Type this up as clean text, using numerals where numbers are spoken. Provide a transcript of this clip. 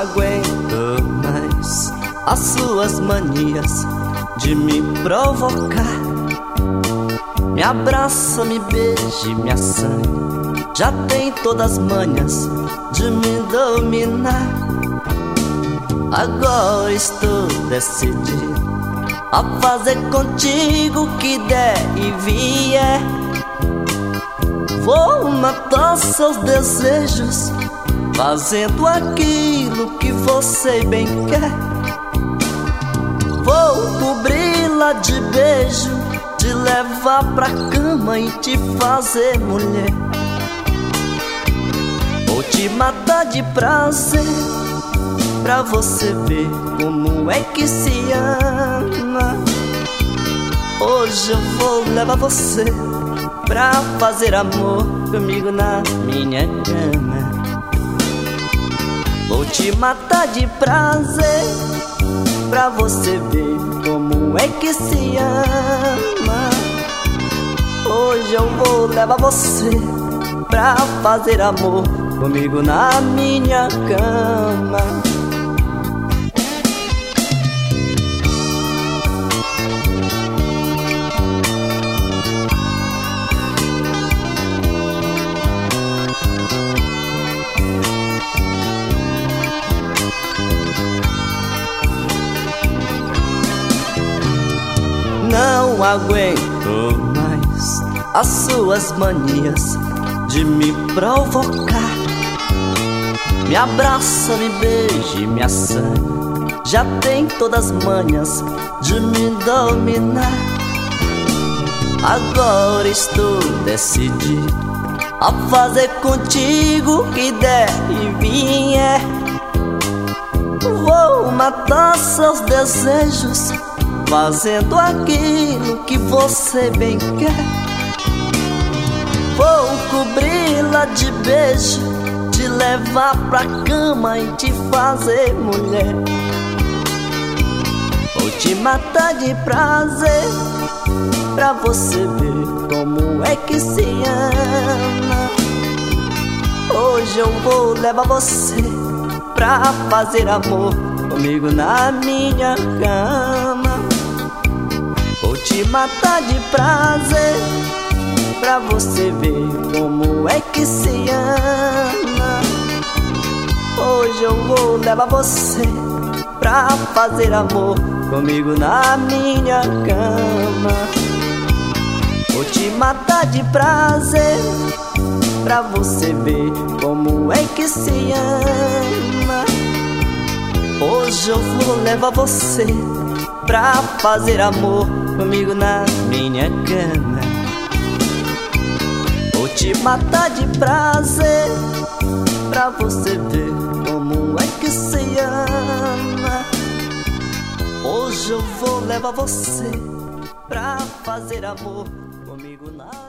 aguento mais as suas manias de me provocar. Me abraça, me beije, me assanhe, já tem todas as manhas de me dominar. Agora estou decidido a fazer contigo o que der e vier. Vou matar seus desejos, fazendo aquilo que você bem quer. Vou cobri-la de beijo, te levar pra cama e te fazer mulher. Vou te matar de prazer, pra você ver como é que se ama. Hoje eu vou levar você pra fazer amor comigo na minha cama. Vou te matar de prazer, pra você ver como é que se ama. Hoje eu vou levar você pra fazer amor comigo na minha cama. Não aguento mais as suas manias de me provocar. Me abraça, me beije, me assanhe, já tem todas as manhas de me dominar. Agora estou decidido a fazer contigo o que der e vier. Vou matar seus desejos, fazendo aquilo que você bem quer. Vou cobri-la de beijo, te levar pra cama e te fazer mulher. Vou te matar de prazer, pra você ver como é que se ama. Hoje eu vou levar você pra fazer amor comigo na minha cama. Vou te matar de prazer, pra você ver como é que se ama. Hoje eu vou levar você pra fazer amor comigo na minha cama. Vou te matar de prazer, pra você ver como é que se ama. Hoje eu vou levar você pra fazer amor comigo na minha cama. Vou te matar de prazer, pra você ver como é que se ama. Hoje eu vou levar você pra fazer amor comigo na